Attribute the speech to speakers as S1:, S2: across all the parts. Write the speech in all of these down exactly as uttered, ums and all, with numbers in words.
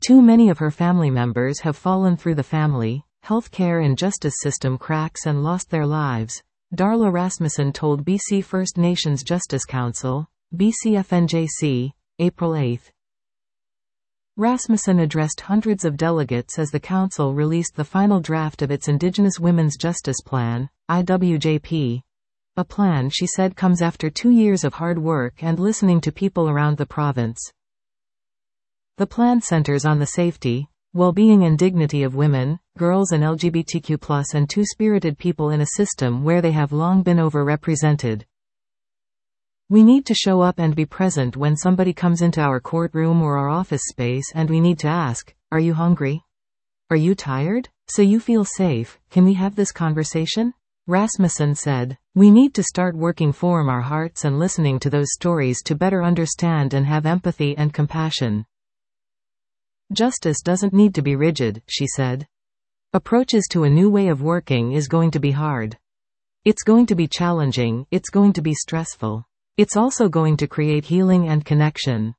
S1: Too many of her family members have fallen through the family, health care and justice system cracks and lost their lives, Darla Rasmussen told B C First Nations Justice Council, B C F N J C, April eighth. Rasmussen addressed hundreds of delegates as the council released the final draft of its Indigenous Women's Justice Plan, I W J P. A plan she said comes after two years of hard work and listening to people around the province. The plan centers on the safety, well-being and dignity of women, girls and L G B T Q plus and two-spirited people in a system where they have long been overrepresented. We need to show up and be present when somebody comes into our courtroom or our office space, and we need to ask, are you hungry? Are you tired? So you feel safe, can we have this conversation? Rasmussen said, we need to start working from our hearts and listening to those stories to better understand and have empathy and compassion. Justice doesn't need to be rigid, she said. Approaches to a new way of working is going to be hard. It's going to be challenging, it's going to be stressful. It's also going to create healing and connection.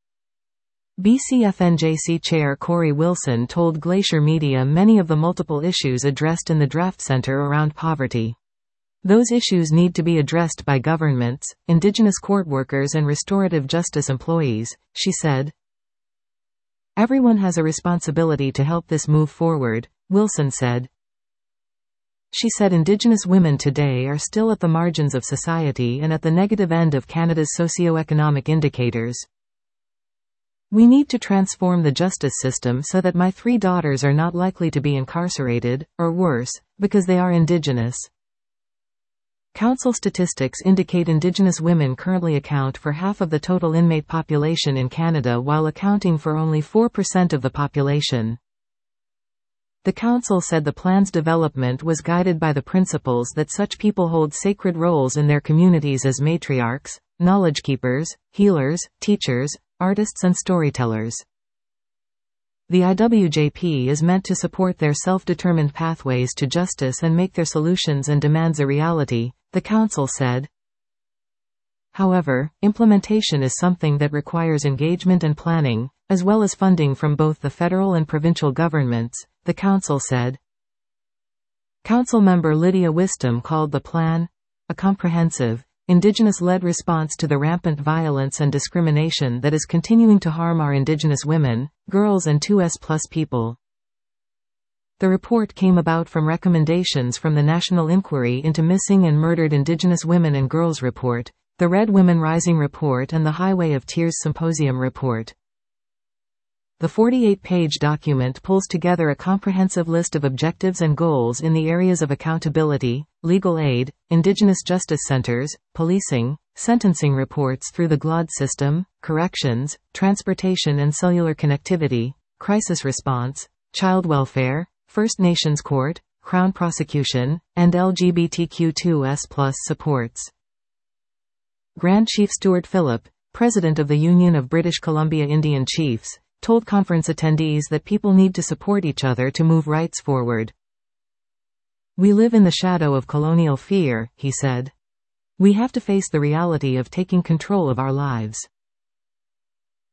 S1: B C F N J C Chair Corey Wilson told Glacier Media many of the multiple issues addressed in the draft center around poverty. Those issues need to be addressed by governments, Indigenous court workers and restorative justice employees, she said. Everyone has a responsibility to help this move forward, Wilson said. She said Indigenous women today are still at the margins of society and at the negative end of Canada's socio-economic indicators. We need to transform the justice system so that my three daughters are not likely to be incarcerated, or worse, because they are Indigenous. Council statistics indicate Indigenous women currently account for half of the total inmate population in Canada while accounting for only four percent of the population. The council said the plan's development was guided by the principles that such people hold sacred roles in their communities as matriarchs, knowledge keepers, healers, teachers, artists and storytellers. The I W J P is meant to support their self-determined pathways to justice and make their solutions and demands a reality, the council said. However, implementation is something that requires engagement and planning, as well as funding from both the federal and provincial governments, the council said. Council member Lydia Wisdom called the plan a comprehensive, Indigenous-led response to the rampant violence and discrimination that is continuing to harm our Indigenous women, girls and two S plus people. The report came about from recommendations from the National Inquiry into Missing and Murdered Indigenous Women and Girls report, the Red Women Rising report and the Highway of Tears Symposium report. The forty-eight page document pulls together a comprehensive list of objectives and goals in the areas of accountability, legal aid, Indigenous justice centers, policing, sentencing reports through the G L O D system, corrections, transportation and cellular connectivity, crisis response, child welfare, First Nations court, Crown prosecution, and L G B T Q two S plus supports. Grand Chief Stuart Phillip, president of the Union of British Columbia Indian Chiefs, told conference attendees that people need to support each other to move rights forward. We live in the shadow of colonial fear, he said. We have to face the reality of taking control of our lives.